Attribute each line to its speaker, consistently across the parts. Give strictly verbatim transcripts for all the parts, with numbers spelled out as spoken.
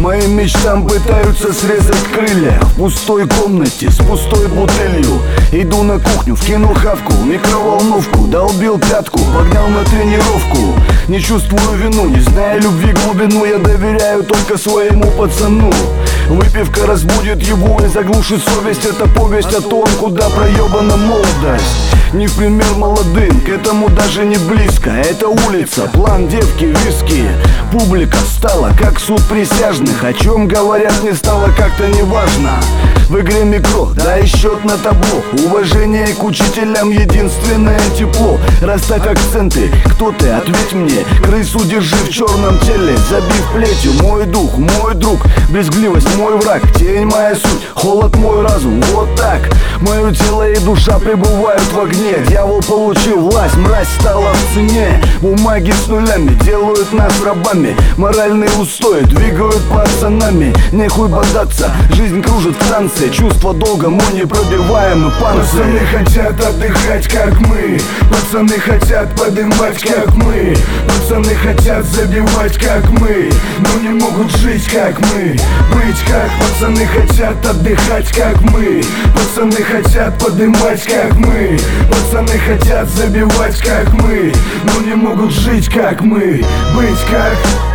Speaker 1: Моим мечтам пытаются срезать крылья. В пустой комнате с пустой бутылью иду на кухню, вкинул хавку, микроволновку, долбил пятку, погнал на тренировку. Не чувствую вину, не зная любви глубину, я доверяю только своему пацану. Выпивка разбудит его и заглушит совесть. Это повесть о том, куда проебана молодость. Не в пример молодым, к этому даже не близко. Это улица, план девки, виски. Публика стала как суд присяжных. О чем говорят, не стало как-то неважно. В игре микро, дай счет на табло. Уважение к учителям, единственное тепло. Расставь акценты, кто ты, ответь мне. Крысу держи в черном теле, забив плетью. Мой дух, мой друг, брезгливость мой враг. Тень моя суть, холод мой разум, вот так. Мое тело и душа пребывают в огне. Дьявол получил власть, мразь стала в цене. Бумаги с нулями делают нас рабами. Моральные устои двигают пацанами. Нехуй бодаться, жизнь кружит в танце. Чувство долга, мой непробиваемый панцирь.
Speaker 2: Пацаны хотят отдыхать, как мы. Пацаны хотят подымать, как мы. Пацаны хотят забивать, как мы. Но не могут жить, как мы. Быть, как пацаны хотят отдыхать, как мы. Пацаны хотят подымать, как мы. Пацаны хотят забивать, как мы. Но не могут жить, как мы. Быть, как...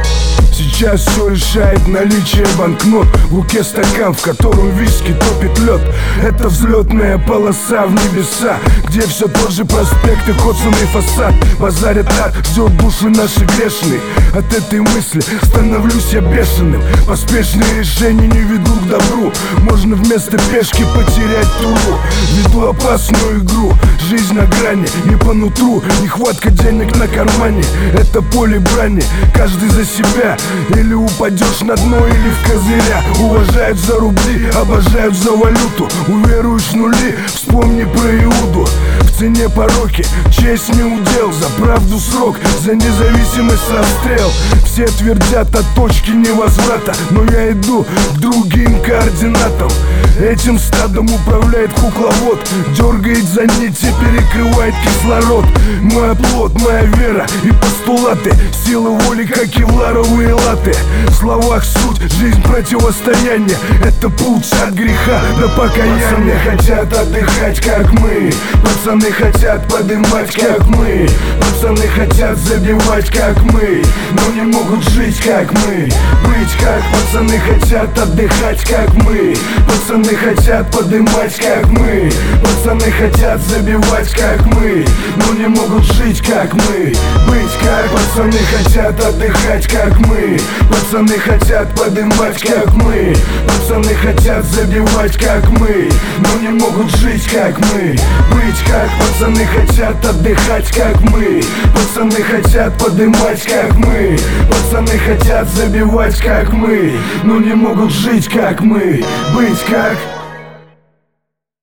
Speaker 2: Сейчас все решает наличие банкнот. В руке стакан, в котором виски топит лед. Это взлетная полоса в небеса, где все тот же проспект и коцанный фасад. Базарят ад, ждет души наши грешные. От этой мысли становлюсь я бешеным. Поспешные решения не ведут к добру. Можно вместо пешки потерять туру. Веду опасную игру, жизнь на грани. Не по нутру, нехватка денег на кармане. Это поле брани, каждый за себя. Или упадешь на дно, или в козыря. Уважают за рубли, обожают за валюту. Уверуешь в нули, вспомни про Иуду. В цене пороки, честь не удел. За правду срок, за независимость расстрел. Все твердят о точке невозврата, но я иду к другим координатам. Этим стадом управляет кукловод. Дергает за нити, перекрывает кислород. Мой оплот, моя вера и постулаты. Сила воли, как кевларовые латы. В словах суть, жизнь противостояние. Это путь от греха до покаяния. Пацаны хотят отдыхать, как мы. Пацаны хотят подымать, как мы. Пацаны хотят забивать, как мы. Но не могут жить, как мы. Быть, как пацаны хотят отдыхать, как мы. Пацаны хотят подымать, как мы. Пацаны хотят забивать, как мы. Но не могут жить, как мы. Быть, как пацаны хотят отдыхать, как мы. Пацаны хотят подымать, как мы. Пацаны хотят забивать, как мы. Но не могут жить, как мы. Быть, как пацаны хотят отдыхать, как мы. Пацаны хотят подымать, как мы. Пацаны хотят забивать, как мы. Но не могут жить, как мы. Быть, как...